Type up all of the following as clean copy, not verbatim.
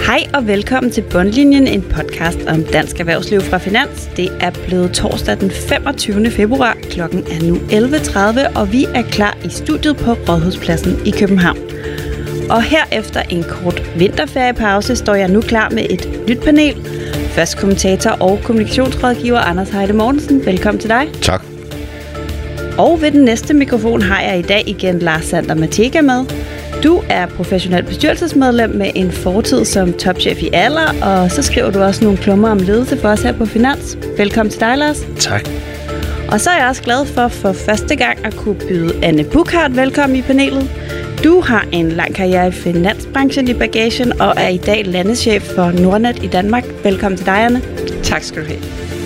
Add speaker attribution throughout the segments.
Speaker 1: Hej og velkommen til Bundlinjen, en podcast om dansk erhvervsliv fra Finans. Det er blevet torsdag den 25. februar. Klokken er nu 11.30, og vi er klar i studiet på Rådhuspladsen i København. Og herefter en kort vinterferiepause står jeg nu klar med et nyt panel. Først kommentator og kommunikationsrådgiver Anders Heide Mortensen. Velkommen til dig.
Speaker 2: Tak.
Speaker 1: Og ved den næste mikrofon har jeg i dag igen Lars Sander Matega med. Du er professionel bestyrelsesmedlem med en fortid som topchef i Aller, og så skriver du også nogle klummer om ledelse for os her på Finans. Velkommen til dig, Lars.
Speaker 2: Tak.
Speaker 1: Og så er jeg også glad for første gang at kunne byde Anne Buchardt velkommen i panelet. Du har en lang karriere i finansbranchen i bagagen og er i dag landeschef for Nordnet i Danmark. Velkommen til dig, Anne.
Speaker 3: Tak skal du have.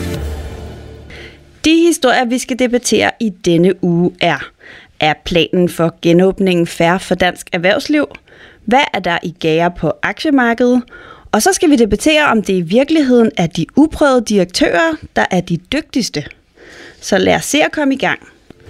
Speaker 1: De historier, vi skal debattere i denne uge er planen for genåbningen fair for dansk erhvervsliv? Hvad er der i gære på aktiemarkedet? Og så skal vi debattere, om det i virkeligheden er de uprøvede direktører, der er de dygtigste. Så lad os se at komme i gang.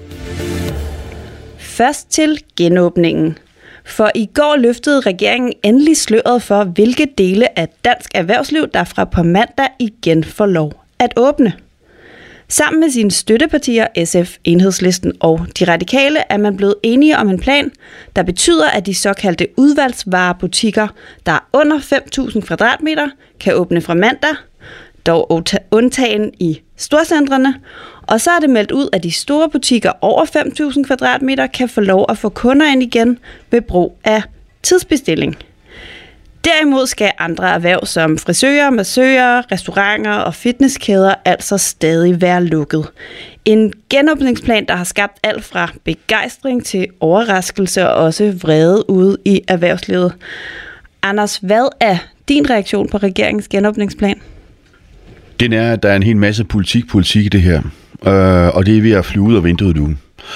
Speaker 1: Først til genåbningen. For i går løftede regeringen endelig sløret for, hvilke dele af dansk erhvervsliv, der fra på mandag igen får lov at åbne. Sammen med sine støttepartier, SF, Enhedslisten og De Radikale, er man blevet enige om en plan, der betyder, at de såkaldte udvalgsvarebutikker, der er under 5.000 kvadratmeter, kan åbne fra mandag, dog undtagen i storcentrene. Og så er det meldt ud, at de store butikker over 5.000 kvadratmeter kan få lov at få kunder ind igen ved brug af tidsbestilling. Derimod skal andre erhverv som frisører, massører, restauranter og fitnesskæder altså stadig være lukket. En genåbningsplan, der har skabt alt fra begejstring til overraskelse og også vrede ude i erhvervslivet. Anders, hvad er din reaktion på regeringens genåbningsplan?
Speaker 2: Den er, at der er en hel masse politik i det her, og det er ved at flyve ud af vinduet nu.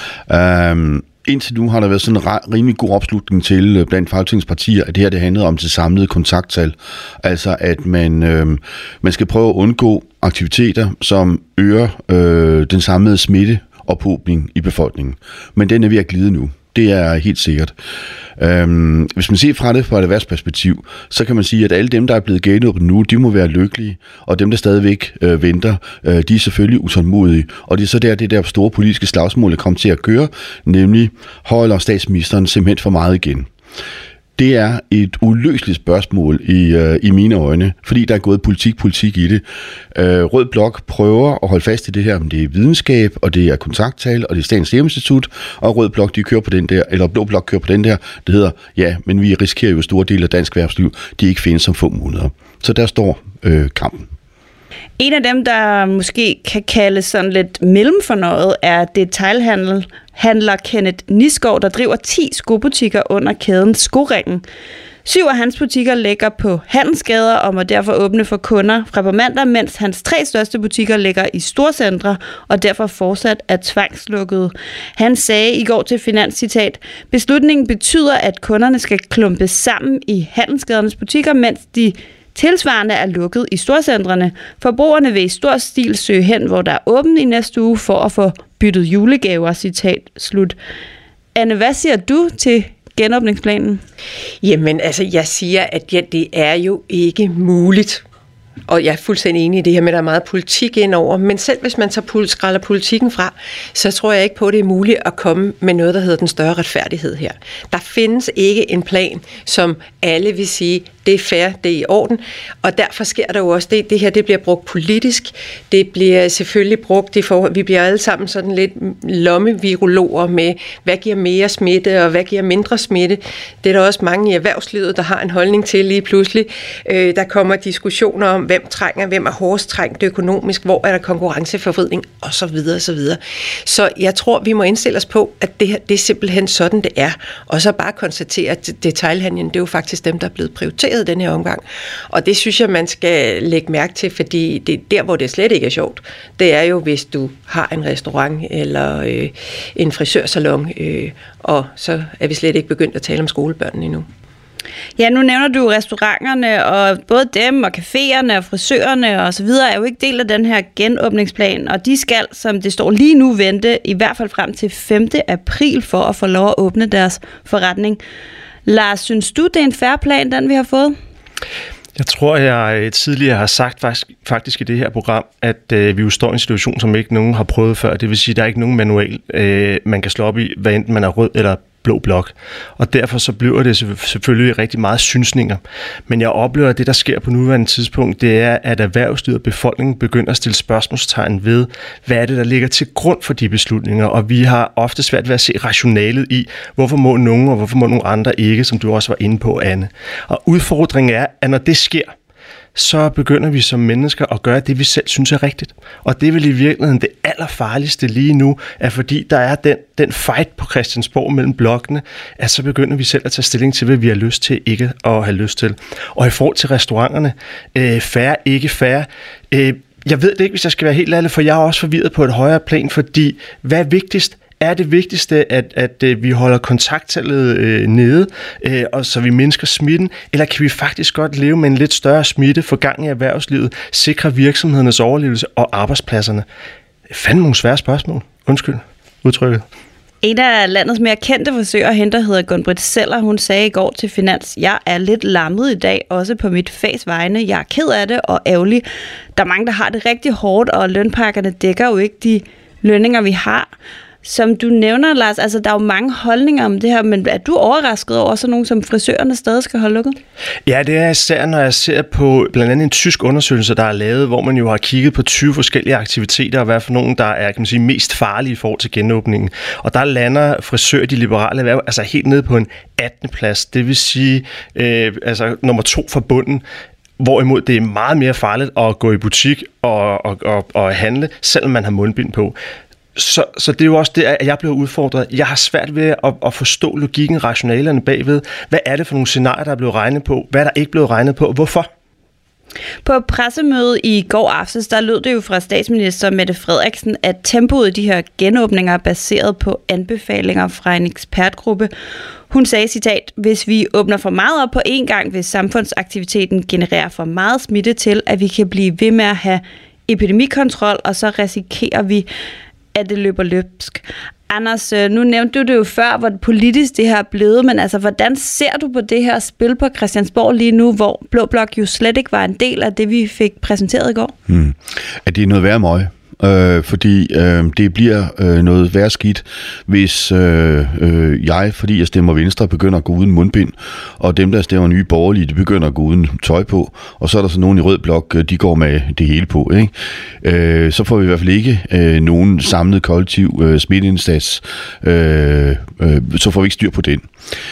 Speaker 2: Indtil nu har der været sådan en rimelig god opslutning til blandt Folketingets partier, at det her det handlede om det samlede kontakttal. Altså at man skal prøve at undgå aktiviteter, som øger den samlede smitteophobning i befolkningen. Men den er ved at glide nu. Det er helt sikkert. Hvis man ser fra det fra et erhvervsperspektiv, så kan man sige, at alle dem, der er blevet genåbnet nu, de må være lykkelige, og dem, der stadigvæk venter, de er selvfølgelig utålmodige. Og det er så det der store politiske slagsmål, der kommer til at køre, nemlig holder statsministeren simpelthen for meget igen. Det er et uløseligt spørgsmål i mine øjne, fordi der er gået politik i det. Rød Blok prøver at holde fast i det her, men det er videnskab, og det er kontakttal, og det er Statens Serum Institut, og Rød Blok, de kører på den der, eller Blå Blok kører på den der, det hedder, ja, men vi risikerer jo store dele af dansk erhvervsliv, de ikke findes om få måneder. Så der står kampen.
Speaker 1: En af dem, der måske kan kaldes sådan lidt mellemfornøjet, er detailhandler Kenneth Nisgaard, der driver 10 skobutikker under kæden Skoringen. 7 af hans butikker ligger på handelsgader og må derfor åbne for kunder fra på mandag, mens hans 3 største butikker ligger i storcentre og derfor fortsat er tvangslukkede. Han sagde i går til Finans, citat, beslutningen betyder, at kunderne skal klumpes sammen i handelsgadernes butikker, mens de tilsvarende er lukket i storcentrene. Forbrugerne vil i stor stil søge hen, hvor der er åbent i næste uge for at få byttet julegaver, citat slut. Anne, hvad siger du til genåbningsplanen?
Speaker 3: Jamen, altså, jeg siger, at ja, det er jo ikke muligt. Og jeg er fuldstændig enig i det her med, at der er meget politik indover. Men selv hvis man skræller politikken fra, så tror jeg ikke på, at det er muligt at komme med noget, der hedder den større retfærdighed her. Der findes ikke en plan, som alle vil sige, det er fair, det er i orden. Og derfor sker der jo også det her, det bliver brugt politisk. Det bliver selvfølgelig brugt vi bliver alle sammen sådan lidt lommevirologer med, hvad giver mere smitte, og hvad giver mindre smitte. Det er der også mange i erhvervslivet, der har en holdning til lige pludselig. Der kommer diskussioner om, hvem er hårdest trængt økonomisk, hvor er der konkurrenceforvridning, osv. osv. Så jeg tror, vi må indstille os på, at det her, det er simpelthen sådan, det er. Og så bare konstatere, at detailhandlen, det er jo faktisk dem, der er blevet prioriteret den her omgang. Og det synes jeg, man skal lægge mærke til, fordi det der, hvor det slet ikke er sjovt, det er jo, hvis du har en restaurant eller en frisørsalon, og så er vi slet ikke begyndt at tale om skolebørnene endnu.
Speaker 1: Ja, nu nævner du restauranterne, og både dem og caféerne og frisørerne og så videre er jo ikke del af den her genåbningsplan, og de skal, som det står lige nu, vente i hvert fald frem til 5. april for at få lov at åbne deres forretning. Lars, synes du, det er en fair plan, den vi har fået?
Speaker 4: Jeg tror, jeg tidligere har sagt faktisk i det her program, at vi jo står i en situation, som ikke nogen har prøvet før. Det vil sige, at der er ikke nogen manual, man kan slå op i, hvad enten man er rød eller blå blok. Og derfor så bliver det selvfølgelig rigtig meget synsninger. Men jeg oplever, at det, der sker på nuværende tidspunkt, det er, at erhvervslivet og befolkningen begynder at stille spørgsmålstegn ved, hvad er det, der ligger til grund for de beslutninger. Og vi har ofte svært ved at se rationalet i, hvorfor må nogen, og hvorfor må nogle andre ikke, som du også var inde på, Anne. Og udfordringen er, at når det sker, så begynder vi som mennesker at gøre det, vi selv synes er rigtigt. Og det er vel i virkeligheden det allerfarligste lige nu, at fordi der er den fight på Christiansborg mellem blokkene, at så begynder vi selv at tage stilling til, hvad vi har lyst til, ikke at have lyst til. Og i forhold til restauranterne, fair, ikke fair, jeg ved det ikke, hvis jeg skal være helt ærlig, for jeg er også forvirret på et højere plan, fordi hvad er vigtigst? Er det vigtigste, at vi holder kontakttallet nede, og så vi mindsker smitten, eller kan vi faktisk godt leve med en lidt større smitte for gang i erhvervslivet, sikre virksomhedernes overlevelse og arbejdspladserne? Fandme nogle svære spørgsmål. Undskyld udtrykket.
Speaker 1: En af landets mere kendte frisører, hende der hedder Gunn-Britt Zeller, hun sagde i går til Finans, jeg er lidt lammet i dag, også på mit fags vegne. Jeg er ked af det og ærgerlig. Der er mange, der har det rigtig hårdt, og lønpakkerne dækker jo ikke de lønninger, vi har. Som du nævner, Lars, altså der er jo mange holdninger om det her, men er du overrasket over sådan nogen, som frisørerne stadig skal holde lukket?
Speaker 4: Ja, det er især, når jeg ser på blandt andet en tysk undersøgelse, der er lavet, hvor man jo har kigget på 20 forskellige aktiviteter, og hvad for nogen, der er, kan man sige, mest farlige i forhold til genåbningen. Og der lander frisør, de liberale erhverv, altså helt nede på en 18. plads. Det vil sige, altså nummer 2 fra bunden. Hvorimod det er meget mere farligt at gå i butik og handle, selvom man har mundbind på. Så det er jo også det, at jeg blev udfordret. Jeg har svært ved at forstå logikken, rationalerne bagved. Hvad er det for nogle scenarier, der er blevet regnet på? Hvad er der ikke blevet regnet på? Hvorfor?
Speaker 1: På pressemødet i går aftes, der lød det jo fra statsminister Mette Frederiksen, at tempoet i de her genåbninger er baseret på anbefalinger fra en ekspertgruppe. Hun sagde, citat, hvis vi åbner for meget op på én gang, hvis samfundsaktiviteten genererer for meget smitte til, at vi kan blive ved med at have epidemikontrol, og så risikerer vi, at det løber løbsk. Anders, nu nævnte du det jo før, hvor politisk det her er blevet, men altså, hvordan ser du på det her spil på Christiansborg lige nu, hvor Blå Blok jo slet ikke var en del af det, vi fik præsenteret i går?
Speaker 2: At det er noget værre møg. Fordi det bliver noget værre skidt, hvis jeg, fordi jeg stemmer Venstre, begynder at gå uden mundbind, og dem, der stemmer Nye Borgerlige, de begynder at gå uden tøj på, og så er der så nogen i rød blok, de går med det hele på, ikke? Så får vi i hvert fald ikke nogen samlet kollektiv smitteindsats, så får vi ikke styr på den.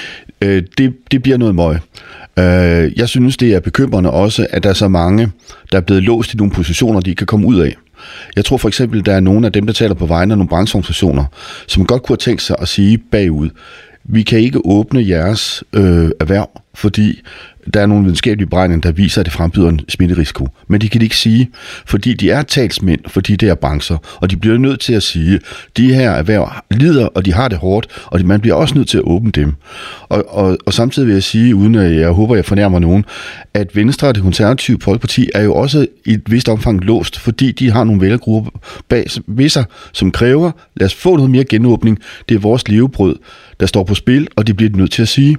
Speaker 2: Det bliver noget møg. Jeg synes, det er bekymrende også, at der er så mange, der er blevet låst i nogle positioner, de ikke kan komme ud af. Jeg tror for eksempel, der er nogle af dem, der taler på vegne af nogle brancheorganisationer, som godt kunne have tænkt sig at sige bagud, vi kan ikke åbne jeres erhverv, fordi der er nogle videnskabelige beregninger, der viser, at det frembyder en smitterisiko. Men de kan det ikke sige, fordi de er talsmænd, fordi det er brancher, og de bliver nødt til at sige, at de her erhverv lider, og de har det hårdt, og man bliver også nødt til at åbne dem. Og samtidig vil jeg sige, uden at jeg håber, jeg fornærmer nogen, at Venstre og Det Konservative Folkeparti er jo også i et vist omfang låst, fordi de har nogle vælgergrupper bag ved sig, som kræver, lad os få noget mere genåbning, det er vores levebrød, der står på spil, og det bliver de nødt til at sige.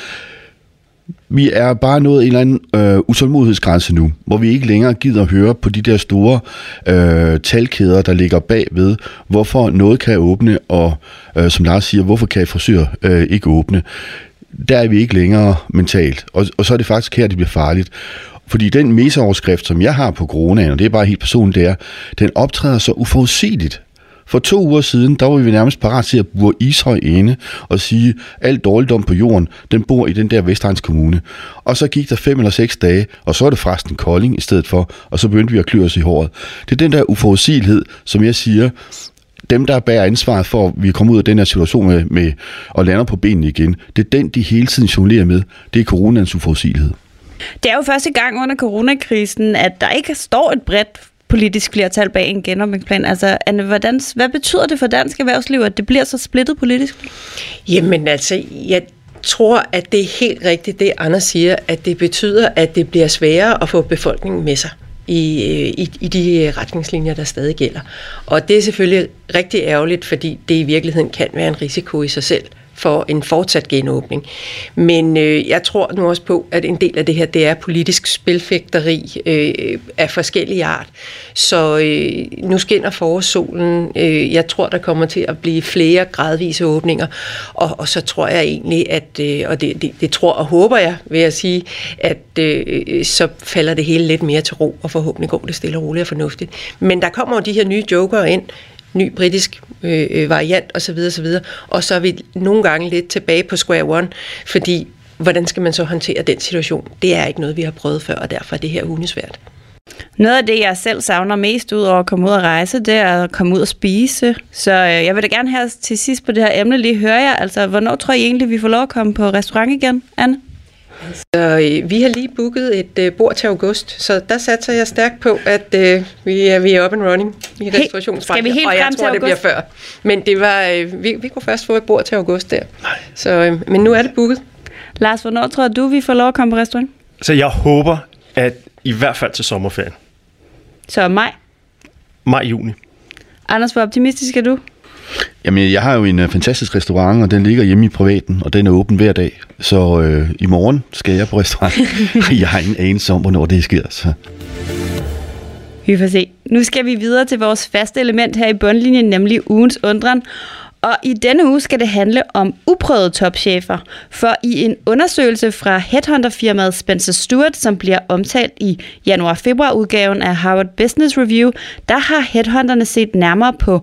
Speaker 2: Vi er bare nået en eller anden utålmodighedsgrænse nu, hvor vi ikke længere gider at høre på de der store talkæder, der ligger bagved, hvorfor noget kan åbne, og som Lars siger, hvorfor kan frisør ikke åbne. Der er vi ikke længere mentalt, og så er det faktisk her, det bliver farligt. Fordi den meseoverskrift, som jeg har på coronaen, og det er bare helt personligt, det er, den optræder så uforudsigeligt. For 2 uger siden, der var vi nærmest parat til at bure Ishøj inde og sige, alt dårligdom på jorden, den bor i den der Vestegns Kommune. Og så gik der 5 eller 6 dage, og så er det forresten Kolding i stedet for, og så begyndte vi at klø os i håret. Det er den der uforudsigelighed, som jeg siger, dem der bærer ansvaret for, at vi kommer ud af den her situation med og lander på benene igen, det er den, de hele tiden jonglerer med. Det er coronans uforudsigelighed.
Speaker 1: Det er jo første gang under coronakrisen, at der ikke står et bredt politisk flertal bag en genåbningsplan. Altså, Anne, hvad betyder det for dansk erhvervsliv, at det bliver så splittet politisk?
Speaker 3: Jamen altså, jeg tror, at det er helt rigtigt, det Anders siger, at det betyder, at det bliver sværere at få befolkningen med sig i de retningslinjer, der stadig gælder. Og det er selvfølgelig rigtig ærgerligt, fordi det i virkeligheden kan være en risiko i sig selv for en fortsat genåbning. Men jeg tror nu også på, at en del af det her, det er politisk spilfægteri af forskellige art. Så nu skinner forårssolen. Jeg tror, der kommer til at blive flere gradvise åbninger. Og så tror jeg egentlig, at, og det tror og håber jeg, vil jeg sige, at så falder det hele lidt mere til ro, og forhåbentlig går det stille og roligt og fornuftigt. Men der kommer jo de her nye joker ind, ny britisk variant osv. Og så er vi nogle gange lidt tilbage på square one, fordi hvordan skal man så håndtere den situation? Det er ikke noget, vi har prøvet før, og derfor er det her hundesvært.
Speaker 1: Noget af det, jeg selv savner mest ud over at komme ud og rejse, det er at komme ud og spise. Så jeg vil da gerne her til sidst på det her emne lige høre jer. Altså, hvornår tror I egentlig, vi får lov at komme på restaurant igen, Anne?
Speaker 3: Så vi har lige booket et bord til august, så der satser jeg stærkt på, at vi er up and running i restaurationsbranchen.
Speaker 1: Skal vi helt
Speaker 3: og jeg
Speaker 1: frem
Speaker 3: tror,
Speaker 1: til
Speaker 3: det bliver før. Men det var, vi kunne først få et bord til august der. Så, men nu er det booket.
Speaker 1: Lars, hvornår tror du, vi får lov at komme på restaurant?
Speaker 4: Så jeg håber, at i hvert fald til sommerferien.
Speaker 1: Så
Speaker 4: Maj-juni.
Speaker 1: Anders, hvor optimistisk er du?
Speaker 2: Jamen, jeg har jo en fantastisk restaurant, og den ligger hjemme i privaten, og den er åben hver dag. Så i morgen skal jeg på restaurant. Jeg har ingen anelse om, hvornår det sker. Så.
Speaker 1: Vi får se. Nu skal vi videre til vores faste element her i bundlinjen, nemlig ugens undren. Og i denne uge skal det handle om uprøvede topchefer. For i en undersøgelse fra headhunterfirmaet Spencer Stuart, som bliver omtalt i januar-februar-udgaven af Harvard Business Review, der har headhunterne set nærmere på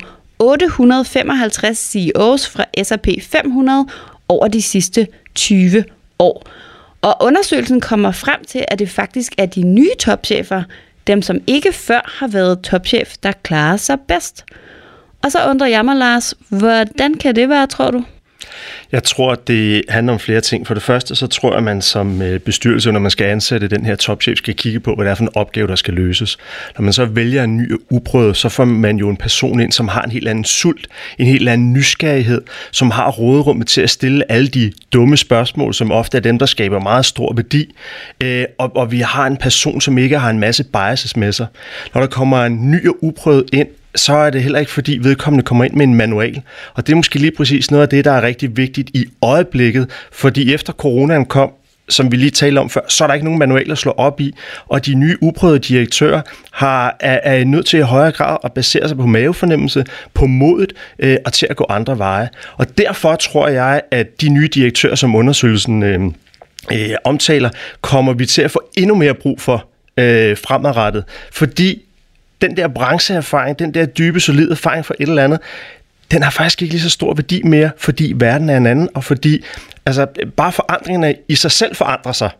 Speaker 1: 855 CEOs fra S&P 500 over de sidste 20 år. Og undersøgelsen kommer frem til, at det faktisk er de nye topchefer, dem som ikke før har været topchef, der klarer sig bedst. Og så undrer jeg mig, Lars, hvordan kan det være, tror du?
Speaker 4: Jeg tror, det handler om flere ting. For det første, så tror jeg, at man som bestyrelse, når man skal ansætte den her topchef, skal kigge på, hvad det er for en opgave, der skal løses. Når man så vælger en ny uprøvet, så får man jo en person ind, som har en helt anden sult, en helt anden nysgerrighed, som har råderummet til at stille alle de dumme spørgsmål, som ofte er dem, der skaber meget stor værdi. Og vi har en person, som ikke har en masse biases med sig. Når der kommer en ny og uprøvet ind, så er det heller ikke, fordi vedkommende kommer ind med en manual. Og det er måske lige præcis noget af det, der er rigtig vigtigt i øjeblikket, fordi efter coronaen kom, som vi lige talte om før, så er der ikke nogen manual at slå op i, og de nye uprøvede direktører er nødt til i højere grad at basere sig på mavefornemmelse, på modet og til at gå andre veje. Og derfor tror jeg, at de nye direktører, som undersøgelsen omtaler, kommer vi til at få endnu mere brug for fremadrettet, fordi den der brancheerfaring, den der dybe, solide erfaring for et eller andet, den har faktisk ikke lige så stor værdi mere, fordi verden er en anden, og fordi altså, bare forandringerne i sig selv forandrer sig.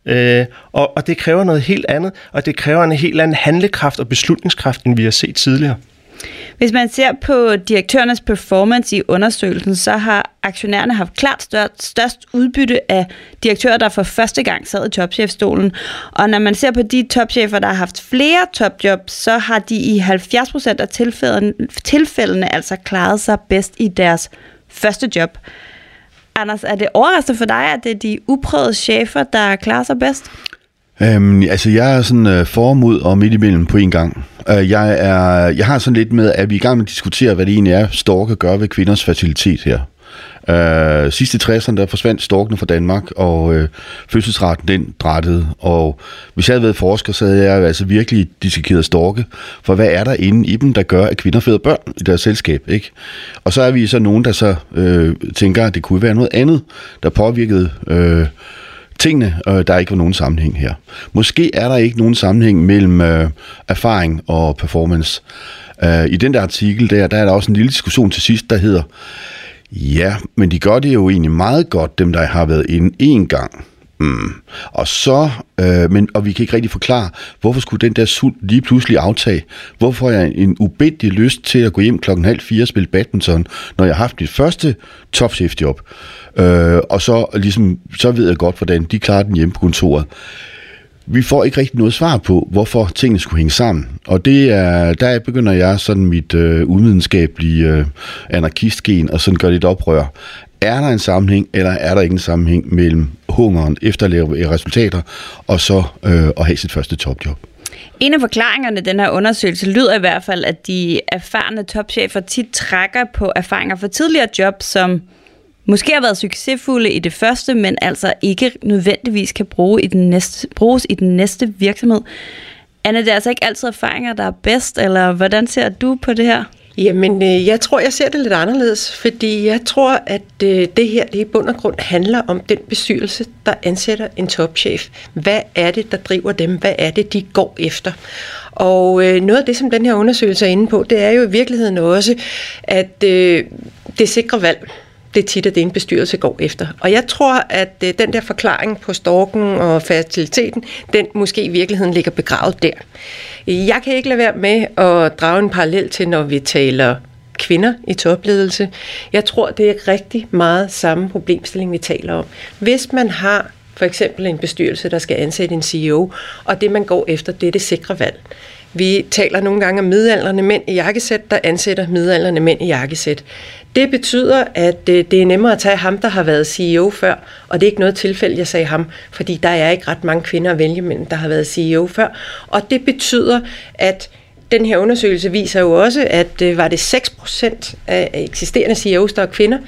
Speaker 4: Og det kræver noget helt andet, og det kræver en helt anden handlekraft og beslutningskraft, end vi har set tidligere.
Speaker 1: Hvis man ser på direktørernes performance i undersøgelsen, så har aktionærerne haft klart størst udbytte af direktører, der for første gang sad i topchefstolen. Og når man ser på de topchefer, der har haft flere topjobs, så har de i 70% af tilfældene altså klaret sig bedst i deres første job. Anders, er det overraskende for dig, at det er de uprøvede chefer, der klarer sig bedst?
Speaker 2: Altså, jeg er sådan formod og midt imellem på en gang. Jeg har sådan lidt med, at vi er i gang med at diskutere, hvad det egentlig er, storke gør ved kvinders fertilitet her. Sidst i 60'erne, der forsvandt storkene fra Danmark, og fødselsraten den drættede. Og hvis jeg havde været forsker, så havde jeg altså virkelig dissekeret storke. For hvad er der inde i dem, der gør, at kvinder føder børn i deres selskab, ikke? Og så er vi så nogen, der så tænker, at det kunne være noget andet, der påvirkede tingene, der ikke var nogen sammenhæng her. Måske er der ikke nogen sammenhæng mellem erfaring og performance. I den der artikel, der er der også en lille diskussion til sidst, der hedder, ja, men de gør det jo egentlig meget godt, dem der har været inde en gang. Og så, og vi kan ikke rigtig forklare, hvorfor skulle den der sult lige pludselig aftage? Hvorfor har jeg en ubændig lyst til at gå hjem 3:30 og spille badminton, når jeg har haft mit første topchefjob? Og så ligesom, så ved jeg godt, hvordan de klarer den hjemme på kontoret. Vi får ikke rigtig noget svar på, hvorfor tingene skulle hænge sammen. Og der begynder jeg sådan mit uvidenskabelige anarkistgen og sådan gør lidt oprør. Er der en sammenhæng, eller er der ikke en sammenhæng mellem hungeren efter at lave resultater, og så at have sit første topjob?
Speaker 1: En af forklaringerne i den her undersøgelse lyder i hvert fald, at de erfarne topchefer tit trækker på erfaringer fra tidligere job, som måske har været succesfulde i det første, men altså ikke nødvendigvis kan bruges i den næste virksomhed. Anne, det er altså ikke altid erfaringer, der er bedst, eller hvordan ser du på det her?
Speaker 3: Jamen, jeg tror, jeg ser det lidt anderledes, fordi jeg tror, at det her det i bund og grund handler om den bestyrelse, der ansætter en topchef. Hvad er det, der driver dem? Hvad er det, de går efter? Og noget af det, som den her undersøgelse er inde på, det er jo i virkeligheden også, at det sikrer valg. Det er tit, at det en bestyrelse går efter. Og jeg tror, at den der forklaring på storken og fertiliteten, den måske i virkeligheden ligger begravet der. Jeg kan ikke lade være med at drage en parallel til, når vi taler kvinder i topledelse. Jeg tror, det er rigtig meget samme problemstilling, vi taler om. Hvis man har for eksempel en bestyrelse, der skal ansætte en CEO, og det man går efter, det er det sikre valg. Vi taler nogle gange om midaldrende mænd i jakkesæt, der ansætter midaldrende mænd i jakkesæt. Det betyder, at det er nemmere at tage ham, der har været CEO før, og det er ikke noget tilfælde, jeg sagde ham, fordi der er ikke ret mange kvinder at vælge mellem, der har været CEO før. Og det betyder, at den her undersøgelse viser jo også, at var det 6% af eksisterende CEOs, der er kvinder,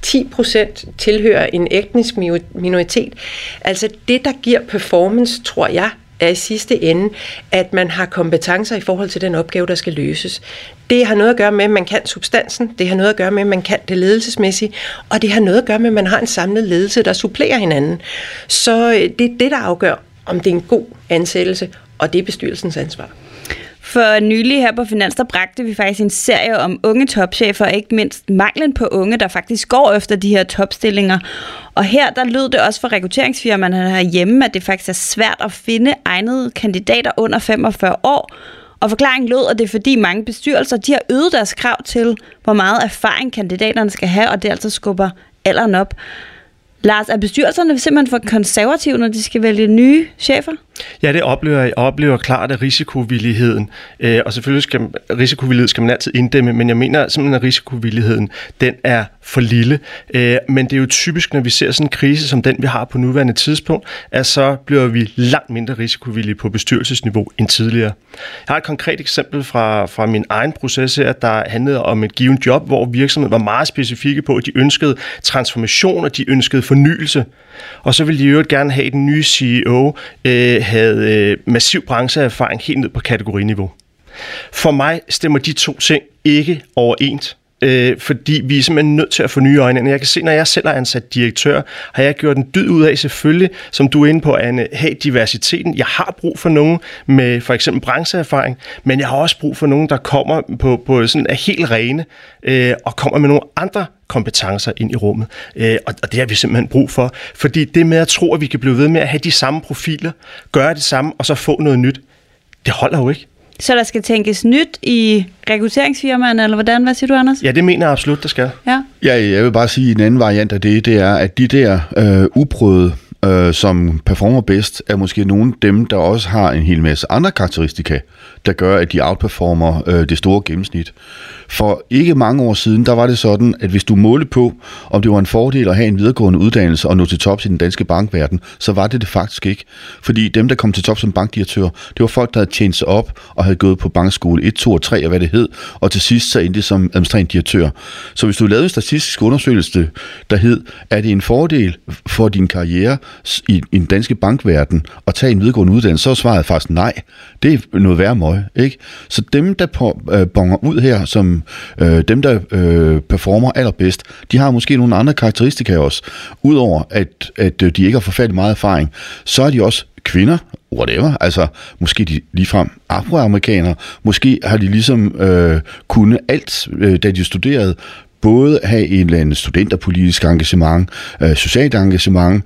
Speaker 3: 10% tilhører en etnisk minoritet. Altså det, der giver performance, tror jeg, er i sidste ende, at man har kompetencer i forhold til den opgave, der skal løses. Det har noget at gøre med, at man kan substansen, det har noget at gøre med, at man kan det ledelsesmæssige, og det har noget at gøre med, at man har en samlet ledelse, der supplerer hinanden. Så det er det, der afgør, om det er en god ansættelse, og det er bestyrelsens ansvar.
Speaker 1: For nylig her på Finans, der bragte vi faktisk en serie om unge topchefer, og ikke mindst manglen på unge, der faktisk går efter de her topstillinger. Og her, der lød det også for rekrutteringsfirmaerne herhjemme, at det faktisk er svært at finde egnede kandidater under 45 år. Og forklaringen lød, at det er fordi mange bestyrelser, de har øget deres krav til, hvor meget erfaring kandidaterne skal have, og det altså skubber alderen op. Lars, er bestyrelserne simpelthen for konservative, når de skal vælge nye chefer?
Speaker 4: Ja, det oplever jeg. Jeg oplever klart af risikovilligheden. Og selvfølgelig risikovillighed skal man altid inddæmme, men jeg mener simpelthen, at risikovilligheden, den er for lille. Men det er jo typisk, når vi ser sådan en krise som den, vi har på nuværende tidspunkt, at så bliver vi langt mindre risikovillige på bestyrelsesniveau end tidligere. Jeg har et konkret eksempel fra min egen proces her, der handlede om et givet job, hvor virksomheden var meget specifikke på, at de ønskede transformation, og de ønskede fornyelse. Og så ville de jo gerne have, at den nye CEO havde massiv brancheerfaring helt ned på kategoriniveau. For mig stemmer de to ting ikke overens. Fordi vi er simpelthen nødt til at få nye øjne. Jeg kan se, når jeg selv er ansat direktør, har jeg gjort en dyd ud af selvfølgelig, som du er inde på, at have diversiteten. Jeg har brug for nogen med for eksempel brancheerfaring, men jeg har også brug for nogen, der kommer på sådan er helt rene og kommer med nogle andre kompetencer ind i rummet. Og det har vi simpelthen brug for. Fordi det med at tro, at vi kan blive ved med at have de samme profiler, gøre det samme og så få noget nyt, det holder jo ikke.
Speaker 1: Så der skal tænkes nyt i rekrutteringsfirmaerne, eller hvordan? Hvad siger du, Anders?
Speaker 4: Ja, det mener jeg absolut, der skal.
Speaker 2: Ja, jeg vil bare sige, en anden variant af det er, at de der uprøvede, som performer bedst, er måske nogle af dem, der også har en hel masse andre karakteristika, der gør, at de outperformer det store gennemsnit. For ikke mange år siden, der var det sådan, at hvis du målte på, om det var en fordel at have en videregående uddannelse og nå til tops i den danske bankverden, så var det faktisk ikke. Fordi dem, der kom til top som bankdirektør, det var folk, der havde tjent sig op og havde gået på bankskole 1, 2 og 3 og hvad det hed, og til sidst så endte det som administrerende direktør. Så hvis du lavede en statistisk undersøgelse, der hed, er det en fordel for din karriere i den danske bankverden at tage en videregående uddannelse, så var svaret faktisk nej. Det er noget værre møg, ikke? Så dem, der bonger ud her, som dem, der performer allerbedst, de har måske nogle andre karakteristika også. Udover at de ikke har forfærdeligt meget erfaring, så er de også kvinder, whatever, altså måske de ligefrem afroamerikanere, måske har de ligesom kunnet alt, da de studerede, både have en eller anden studenterpolitisk engagement, socialt engagement,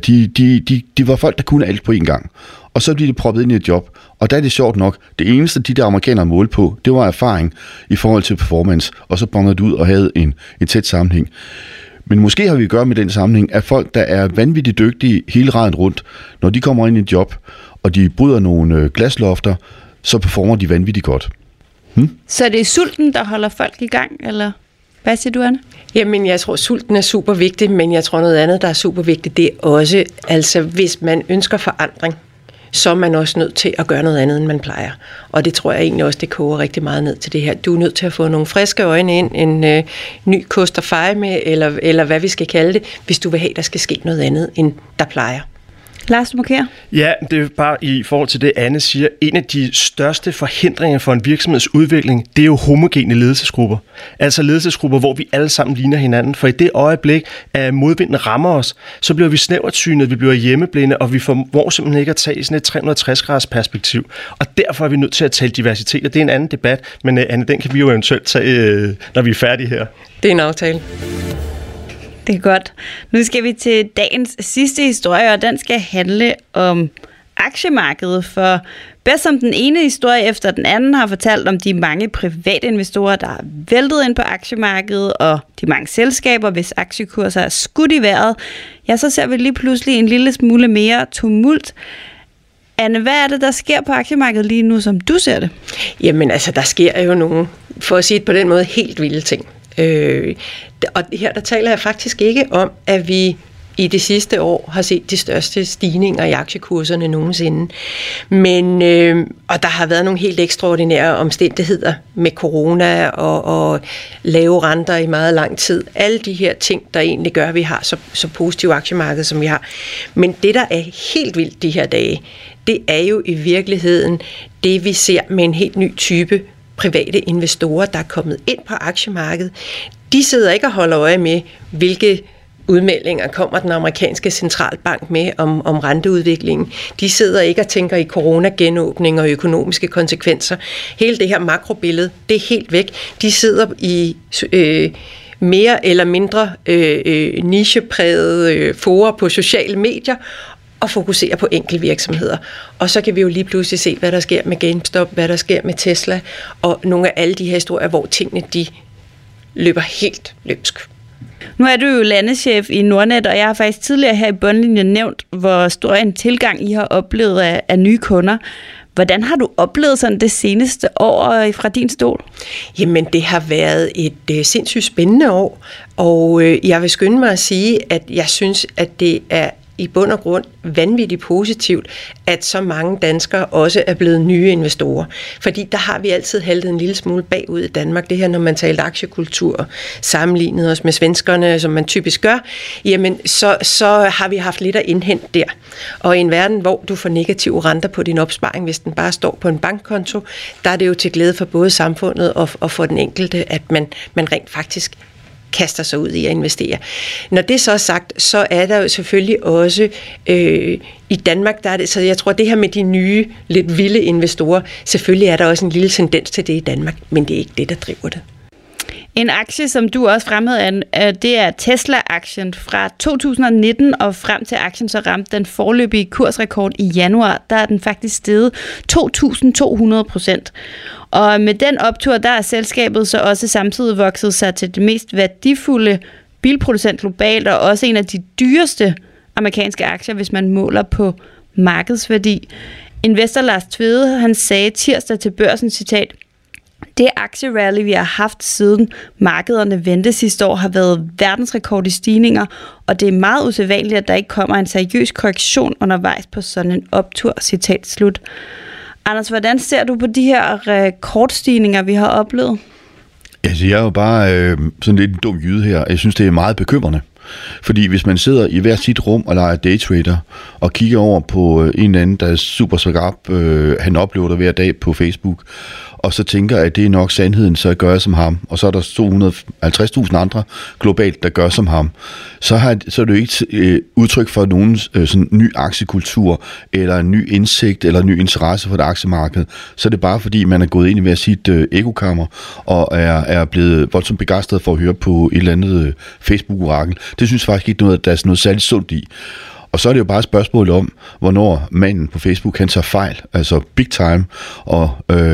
Speaker 2: de var folk, der kunne alt på en gang. Og så bliver de proppet ind i et job, og der er det sjovt nok, det eneste, de der amerikanere målte på, det var erfaring i forhold til performance, og så bongede det ud og havde en tæt sammenhæng. Men måske har vi at gøre med den sammenhæng, at folk, der er vanvittigt dygtige hele raden rundt, når de kommer ind i et job, og de bryder nogle glaslofter, så performer de vanvittigt godt.
Speaker 1: Så det er sulten, der holder folk i gang, eller hvad siger du, Anne?
Speaker 3: Jamen, jeg tror, sulten er super vigtig, men jeg tror noget andet, der er super vigtigt, det er også, altså hvis man ønsker forandring, så er man også nødt til at gøre noget andet, end man plejer. Og det tror jeg egentlig også, det koger rigtig meget ned til det her. Du er nødt til at få nogle friske øjne ind, en ny kost og feje med, eller hvad vi skal kalde det, hvis du vil have, der skal ske noget andet, end der plejer.
Speaker 1: Lars, du markerer?
Speaker 4: Ja, det er bare i forhold til det, Anne siger. En af de største forhindringer for en virksomheds udvikling, det er jo homogene ledelsesgrupper. Altså ledelsesgrupper, hvor vi alle sammen ligner hinanden. For i det øjeblik, at modvinden rammer os, så bliver vi snævertsynet, vi bliver hjemmeblinde, og vi formår simpelthen ikke at tage sådan et 360-graders perspektiv. Og derfor er vi nødt til at tale diversitet, og det er en anden debat. Men Anne, den kan vi jo eventuelt tage, når vi er færdige her.
Speaker 3: Det er en aftale.
Speaker 1: Det er godt. Nu skal vi til dagens sidste historie, og den skal handle om aktiemarkedet, for bedst som den ene historie efter den anden har fortalt om de mange private investorer, der er væltet ind på aktiemarkedet, og de mange selskaber, hvis aktiekurser er skudt i vejret, ja, så ser vi lige pludselig en lille smule mere tumult. Anne, hvad er det, der sker på aktiemarkedet lige nu, som du ser det?
Speaker 3: Jamen altså, der sker jo nogle, for at sige det på den måde, helt vilde ting. Og her der taler jeg faktisk ikke om, at vi i det sidste år har set de største stigninger i aktiekurserne nogensinde. Men, og der har været nogle helt ekstraordinære omstændigheder med corona og lave renter i meget lang tid. Alle de her ting, der egentlig gør, at vi har så positivt aktiemarked, som vi har. Men det, der er helt vildt de her dage, det er jo i virkeligheden det, vi ser med en helt ny type private investorer, der er kommet ind på aktiemarkedet. De sidder ikke og holder øje med, hvilke udmeldinger kommer den amerikanske centralbank med om renteudviklingen. De sidder ikke og tænker i coronagenåbning og økonomiske konsekvenser. Hele det her makrobillede, det er helt væk. De sidder i mere eller mindre nicheprægede fora på sociale medier og fokusere på enkeltvirksomheder. Og så kan vi jo lige pludselig se, hvad der sker med GameStop, hvad der sker med Tesla, og nogle af alle de her historier, hvor tingene de løber helt løbsk.
Speaker 1: Nu er du jo landeschef i Nordnet, og jeg har faktisk tidligere her i Bundlinjen nævnt, hvor stor en tilgang I har oplevet af nye kunder. Hvordan har du oplevet sådan det seneste år fra din stol?
Speaker 3: Jamen, det har været et sindssygt spændende år, og jeg vil skynde mig at sige, at jeg synes, at det er i bund og grund vanvittigt positivt, at så mange danskere også er blevet nye investorer. Fordi der har vi altid haltet en lille smule bagud i Danmark. Det her, når man talte aktiekultur, sammenlignet os med svenskerne, som man typisk gør, jamen så har vi haft lidt at indhente der. Og i en verden, hvor du får negative renter på din opsparing, hvis den bare står på en bankkonto, der er det jo til glæde for både samfundet og for den enkelte, at man rent faktisk kaster sig ud i at investere. Når det så er sagt, så er der jo selvfølgelig også i Danmark, der er det, så jeg tror, det her med de nye, lidt vilde investorer, selvfølgelig er der også en lille tendens til det i Danmark, men det er ikke det, der driver det.
Speaker 1: En aktie, som du også fremhævede, det er Tesla-aktien. Fra 2019 og frem til aktien så ramte den foreløbige kursrekord i januar, der er den faktisk steget 2.200%. Og med den optur, der er selskabet så også samtidig vokset sig til det mest værdifulde bilproducent globalt, og også en af de dyreste amerikanske aktier, hvis man måler på markedsværdi. Investor Lars Tvede, han sagde tirsdag til Børsen, citat, det aktierally, vi har haft siden markederne vendte sidste år, har været verdensrekord i stigninger, og det er meget usædvanligt, at der ikke kommer en seriøs korrektion undervejs på sådan en optur, citat slut. Anders, hvordan ser du på de her rekordstigninger, vi har oplevet?
Speaker 2: Altså, jeg er jo bare sådan lidt en dum jyde her. Jeg synes, det er meget bekymrende. Fordi hvis man sidder i hver sit rum og leger daytrader og kigger over på en eller anden, der er super skarp, han uploader hver dag på Facebook, og så tænker, at det er nok sandheden, så gør jeg som ham, og så er der 250.000 andre globalt, der gør som ham, så er det jo ikke udtryk for nogen sådan ny aktiekultur, eller en ny indsigt, eller en ny interesse for det aktiemarked. Så er det bare fordi, man er gået ind i hver sit ekokammer, og er blevet voldsomt begejstret for at høre på et eller andet Facebook-orakel. Det synes jeg faktisk ikke noget, at der er noget særligt sundt i. Og så er det jo bare et spørgsmål om, hvornår manden på Facebook kan tage fejl, altså big time, og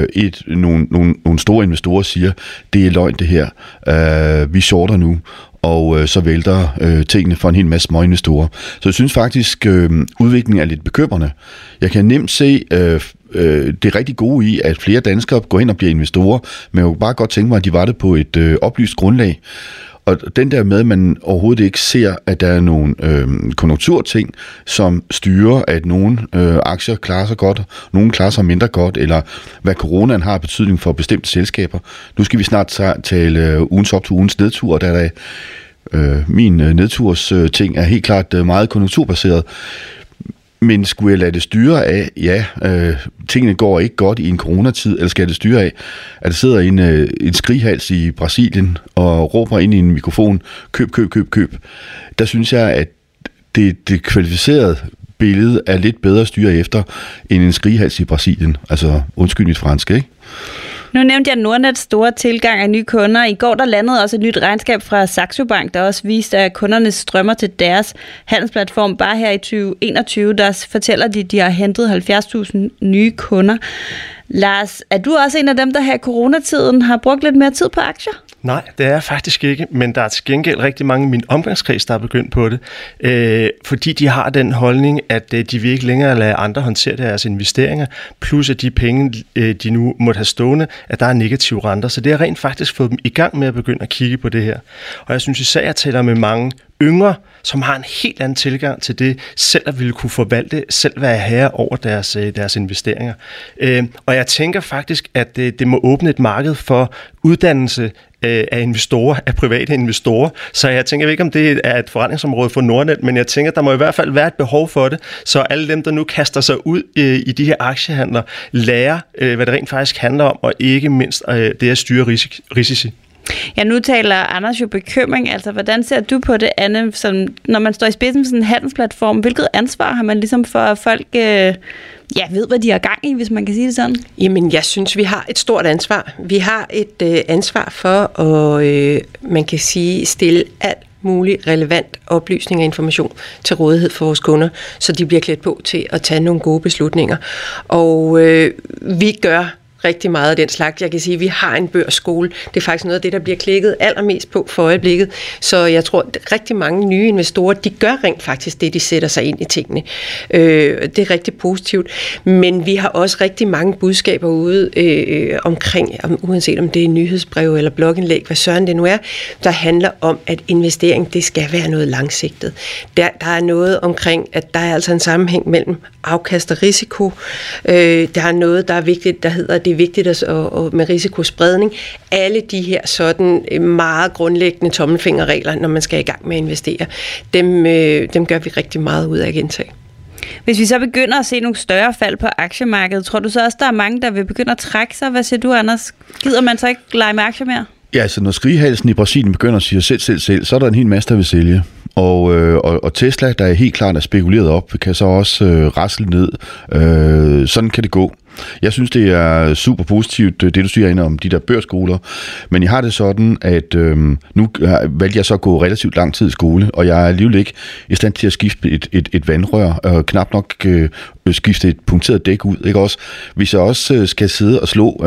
Speaker 2: nogle store investorer siger, det er løgn det her, vi shorter nu, og så vælter tingene for en hel masse små investorer. Så jeg synes faktisk, udviklingen er lidt bekymrende. Jeg kan nemt se det rigtig gode i, at flere danskere går ind og bliver investorer, men jeg kunne bare godt tænke mig, at de var det på et oplyst grundlag. Og den der med, at man overhovedet ikke ser, at der er nogle konjunkturting, som styrer, at nogle aktier klarer sig godt, nogle klarer sig mindre godt, eller hvad coronaen har betydning for bestemte selskaber. Nu skal vi snart tale ugens op til ugens nedtur, og der min nedturs ting er helt klart meget konjunkturbaseret. Men skulle jeg lade det styre af, tingene går ikke godt i en coronatid, eller skal jeg det styre af, at der sidder en skrighals i Brasilien og råber ind i en mikrofon, køb. Der synes jeg, at det kvalificerede billede er lidt bedre at styre efter, end en skrighals i Brasilien. Altså, undskyld mit franske, ikke?
Speaker 1: Nu nævnte jeg Nordnets store tilgang af nye kunder. I går der landede også et nyt regnskab fra Saxo Bank, der også viste, at kunderne strømmer til deres handelsplatform. Bare her i 2021, der fortæller de har hentet 70.000 nye kunder. Lars, er du også en af dem, der her i coronatiden har brugt lidt mere tid på aktier?
Speaker 4: Nej, det er jeg faktisk ikke, men der er til gengæld rigtig mange i min omgangskreds, der er begyndt på det, fordi de har den holdning, at de vil ikke længere lade andre håndtere deres investeringer, plus at de penge, de nu måtte have stående, at der er negative renter. Så det har rent faktisk fået dem i gang med at begynde at kigge på det her. Og jeg synes især, at jeg taler med mange yngre, som har en helt anden tilgang til det, selv at ville kunne forvalte, selv være herre over deres investeringer. Og jeg tænker faktisk, at det må åbne et marked for uddannelse af investorer, af private investorer. Så jeg tænker ikke, om det er et forretningsområde for Nordnet, men jeg tænker, der må i hvert fald være et behov for det, så alle dem, der nu kaster sig ud i de her aktiehandler, lærer, hvad det rent faktisk handler om, og ikke mindst det at styre risici.
Speaker 1: Ja, nu taler Anders jo bekymring. Altså, hvordan ser du på det, Anne, som, når man står i spidsen for sådan en handelsplatform? Hvilket ansvar har man ligesom for, at folk ved, hvad de har gang i, hvis man kan sige det sådan?
Speaker 3: Jamen, jeg synes, vi har et stort ansvar. Vi har et ansvar for at, man kan sige, stille alt mulig relevant oplysning og information til rådighed for vores kunder, så de bliver klædt på til at tage nogle gode beslutninger. Og vi gør rigtig meget af den slags. Jeg kan sige, at vi har en børsskole. Det er faktisk noget af det, der bliver klikket allermest på for øjeblikket. Så jeg tror, at rigtig mange nye investorer, de gør rent faktisk det, de sætter sig ind i tingene. Det er rigtig positivt. Men vi har også rigtig mange budskaber ude omkring, uanset om det er nyhedsbrev eller blogindlæg, hvad søren det nu er, der handler om, at investering, det skal være noget langsigtet. Der er noget omkring, at der er altså en sammenhæng mellem afkast og risiko. Der er noget, der er vigtigt, der hedder, det er vigtigt med risikospredning. Alle de her sådan meget grundlæggende tommelfingerregler, når man skal i gang med at investere, dem gør vi rigtig meget ud af at gentage.
Speaker 1: Hvis vi så begynder at se nogle større fald på aktiemarkedet, tror du så også, der er mange, der vil begynde at trække sig? Hvad siger du, Anders? Gider man så ikke lege med aktier mere? Ja,
Speaker 2: altså når skrighalsen i Brasilien begynder at sige selv, så er der en hel masse, der vil sælge. Og Tesla, der er helt klart er spekuleret op, kan så også rasle ned. Sådan kan det gå. Jeg synes, det er super positivt, det du siger om de der børsskoler, men jeg har det sådan, at nu valgte jeg så at gå relativt lang tid i skole, og jeg er alligevel ikke i stand til at skifte et vandrør, og knap nok skifte et punkteret dæk ud. Ikke også? Hvis jeg også skal sidde og slå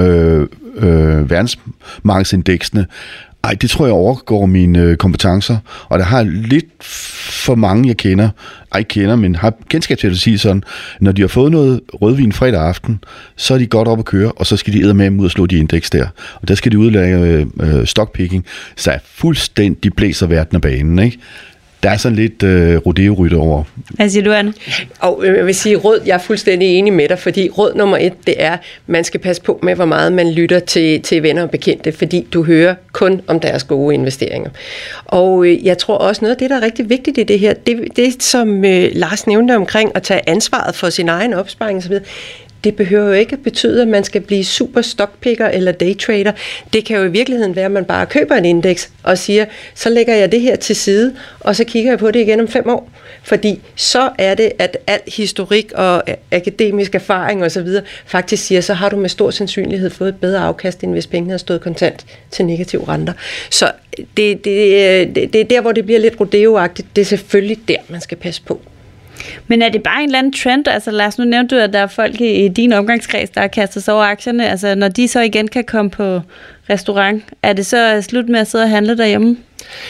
Speaker 2: verdensmarkedsindeksene, det tror jeg overgår mine kompetencer, og der har lidt for mange, jeg kender, men har kendskab til at sige sådan, når de har fået noget rødvin fredag aften, så er de godt op at køre, og så skal de eddermame ud og slå de indeks der. Og der skal de udlægge stockpicking, så er fuldstændig blæser verden af banen, ikke? Der er sådan lidt rodeo-rytte over.
Speaker 1: Hvad siger du, Anne?
Speaker 3: Og jeg vil sige, jeg er fuldstændig enig med dig, fordi råd nummer 1, det er, man skal passe på med, hvor meget man lytter til venner og bekendte, fordi du hører kun om deres gode investeringer. Og jeg tror også noget af det, der er rigtig vigtigt i det her, det som Lars nævnte omkring at tage ansvaret for sin egen opsparing osv., det behøver jo ikke at betyde, at man skal blive super stockpicker eller daytrader. Det kan jo i virkeligheden være, at man bare køber et indeks og siger, så lægger jeg det her til side, og så kigger jeg på det igen om 5 år. Fordi så er det, at al historik og akademisk erfaring osv. faktisk siger, så har du med stor sandsynlighed fået et bedre afkast, end hvis pengene har stået kontant til negative renter. Så det er der, hvor det bliver lidt rodeo-agtigt. Det er selvfølgelig der, man skal passe på.
Speaker 1: Men er det bare en eller anden trend? Altså Lars, nu nævnte du, at der er folk i din omgangskreds, der har kastet sig over aktierne. Altså når de så igen kan komme på restaurant, er det så slut med at sidde og handle derhjemme?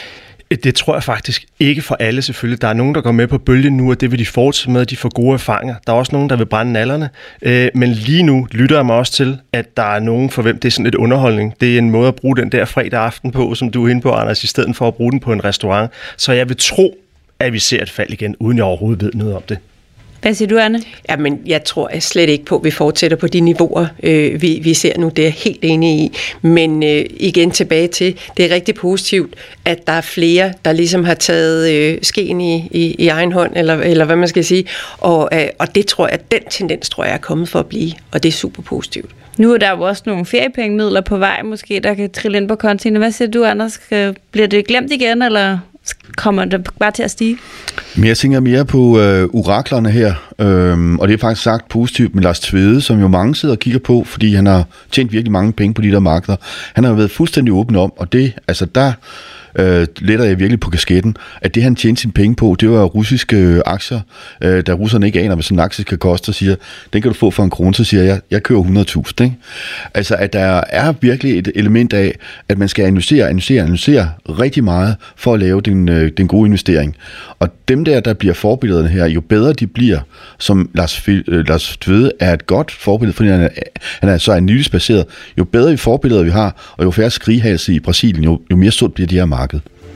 Speaker 4: Det tror jeg faktisk ikke for alle selvfølgelig. Der er nogen, der går med på bølgen nu, og det vil de fortsætte med, at de får gode erfaringer. Der er også nogen, der vil brænde nallerne. Men lige nu lytter jeg mig også til, at der er nogen, for hvem det er sådan lidt underholdning. Det er en måde at bruge den der fredag aften på, som du er inde på, Anders, i stedet for at bruge den på en restaurant. Så jeg vil tro, at vi ser et fald igen, uden jeg overhovedet ved noget om det.
Speaker 1: Hvad siger du, Anne?
Speaker 3: Jamen, jeg tror slet ikke på, at vi fortsætter på de niveauer, vi ser nu. Det er jeg helt enig i. Men igen tilbage til, det er rigtig positivt, at der er flere, der ligesom har taget skeen i egen hånd, eller hvad man skal sige. Og det tror jeg, den tendens tror jeg er kommet for at blive, og det er super positivt.
Speaker 1: Nu er der jo også nogle feriepengemidler på vej, måske, der kan trille ind på kontiene. Hvad siger du, Anders? Bliver det glemt igen, eller kommer det bare til at stige?
Speaker 2: Men jeg tænker mere på oraklerne her, og det er faktisk sagt positivt med Lars Tvede, som jo mange sidder og kigger på, fordi han har tjent virkelig mange penge på de der markeder. Han har jo været fuldstændig åben om, og det, altså der letter jeg virkelig på kasketten, at det han tjente sine penge på, det var russiske aktier, da russerne ikke aner, hvad sådan en aktie kan koste, og siger, den kan du få for 1 krone, så siger jeg kører 100.000, ikke? Altså, at der er virkelig et element af, at man skal analysere rigtig meget, for at lave den gode investering. Og dem der bliver forbillederne her, jo bedre de bliver, som Lars Tvede er et godt forbillede, fordi han er så analytisk baseret, jo bedre vi forbilleder vi har, og jo færre skrighalse i Brasilien, jo mere sundt bliver de her marked.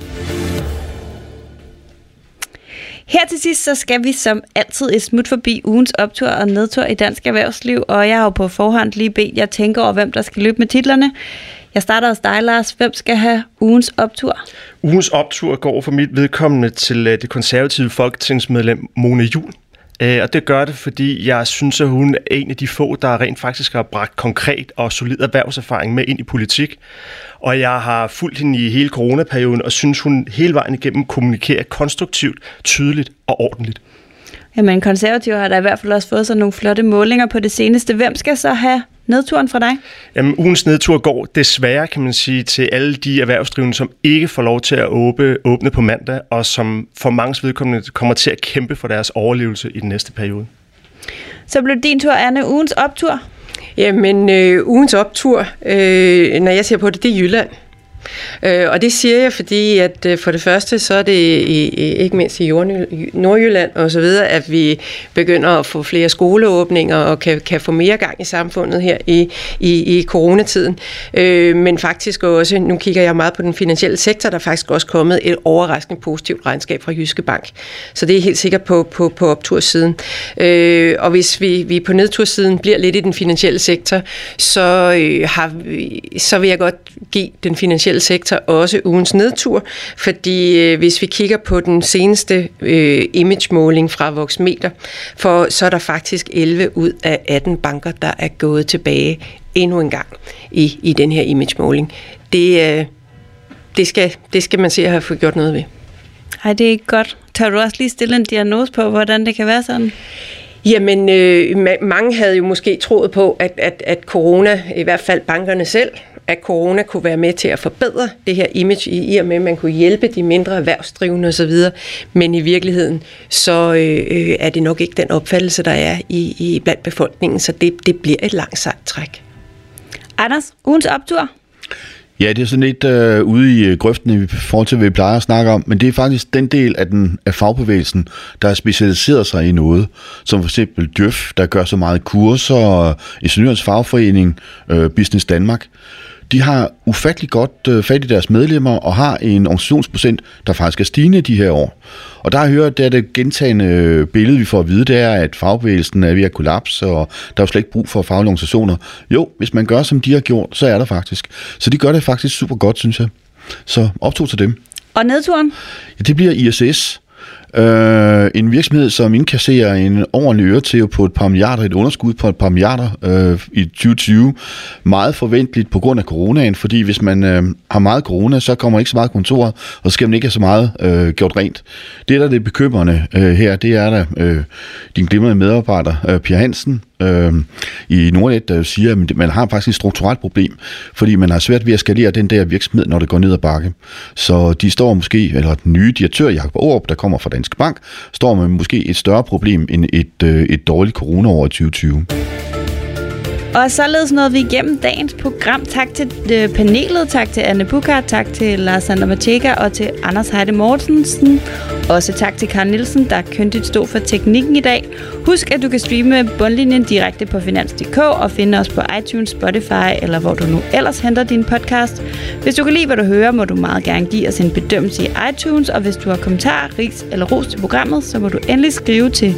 Speaker 1: Her til sidst, så skal vi som altid et smut forbi ugens optur og nedtur i dansk erhvervsliv, og jeg har jo på forhånd lige bedt jer tænke over, hvem der skal løbe med titlerne. Jeg starter hos dig, Lars. Hvem skal have ugens optur?
Speaker 4: Ugens optur går for mit vedkommende til det konservative folketingsmedlem Mona Juul. Og det gør det, fordi jeg synes, at hun er en af de få, der rent faktisk har bragt konkret og solid erhvervserfaring med ind i politik. Og jeg har fulgt hende i hele coronaperioden, og synes, hun hele vejen igennem kommunikerer konstruktivt, tydeligt og ordentligt.
Speaker 1: Jamen, konservative har da i hvert fald også fået sådan nogle flotte målinger på det seneste. Hvem skal så have nedturen fra dig?
Speaker 4: Jamen, ugens nedtur går desværre, kan man sige, til alle de erhvervsdrivende, som ikke får lov til at åbne på mandag, og som for manges vedkommende kommer til at kæmpe for deres overlevelse i den næste periode.
Speaker 1: Så blev din tur, Anne, ugens optur?
Speaker 3: Jamen, ugens optur, når jeg ser på det, det er Jylland. Og det siger jeg, fordi at for det første, så er det ikke mindst i Nordjylland og så videre, at vi begynder at få flere skoleåbninger og kan få mere gang i samfundet her i coronatiden. Men faktisk også, nu kigger jeg meget på den finansielle sektor, der er faktisk også kommet et overraskende positivt regnskab fra Jyske Bank. Så det er helt sikkert på optursiden. Og hvis vi på nedtursiden bliver lidt i den finansielle sektor, så vil jeg godt give den finansielle sektor også ugens nedtur, fordi hvis vi kigger på den seneste imagemåling fra Voxmeter, så er der faktisk 11 ud af 18 banker, der er gået tilbage endnu en gang i den her imagemåling. Det skal man se at have fået gjort noget ved.
Speaker 1: Ej, det er ikke godt. Tør du også lige stille en diagnose på, hvordan det kan være sådan?
Speaker 3: Jamen, mange havde jo måske troet på, at corona, i hvert fald bankerne selv, at corona kunne være med til at forbedre det her image, i og med, at man kunne hjælpe de mindre erhvervsdrivende osv., men i virkeligheden, så er det nok ikke den opfattelse, der er i blandt befolkningen, så det bliver et langt sejt træk.
Speaker 1: Anders, ugens optur?
Speaker 2: Ja, det er sådan lidt ude i grøften i forhold til, hvad vi plejer at snakke om, men det er faktisk den del af fagbevægelsen, der har specialiseret sig i noget, som for eksempel Djøf, der gør så meget kurser, Ingeniørens Fagforening, Business Danmark. De har ufattelig godt fat i deres medlemmer og har en organisationsprocent, der faktisk er stigende de her år. Og der har jeg hørt, at det gentagende billede, vi får at vide, det er, at fagbevægelsen er ved at kollapse, og der er jo slet ikke brug for faglige organisationer. Jo, hvis man gør, som de har gjort, så er der faktisk. Så de gør det faktisk super godt, synes jeg. Så optog til dem.
Speaker 1: Og nedturen?
Speaker 2: Ja, det bliver ISS. En virksomhed, som indkasserer en ordentlig øre på et par milliarder, et underskud på et par milliarder i 2020. Meget forventeligt på grund af coronaen, fordi hvis man har meget corona, så kommer ikke så meget kontoret, og så skal man ikke have så meget gjort rent. Det, der er det bekymrende her, det er der din glimrende medarbejder, Pia Hansen, i Nordnet, der siger, at man har faktisk et strukturelt problem, fordi man har svært ved at skalere den der virksomhed, når det går ned ad bakke. Så de står måske, eller den nye direktør, Jakob Aarup, der kommer fra Danske Bank, står med måske et større problem end et dårligt coronaår i 2020.
Speaker 1: Og således nåede vi igennem dagens program. Tak til panelet, tak til Anne Buchard, tak til Lars Sander Matejka og til Anders Heide Mortensen. Også tak til Karen Nielsen, der kyndigt stod for teknikken i dag. Husk, at du kan streame Bundlinjen direkte på Finans.dk og finde os på iTunes, Spotify eller hvor du nu ellers henter din podcast. Hvis du kan lide, hvad du hører, må du meget gerne give os en bedømmelse i iTunes, og hvis du har kommentarer, ris eller ros til programmet, så må du endelig skrive til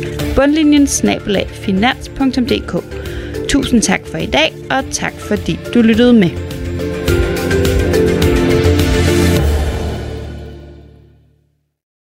Speaker 1: bundlinjen@finans.dk. Tusind tak for i dag, og tak fordi du lyttede med.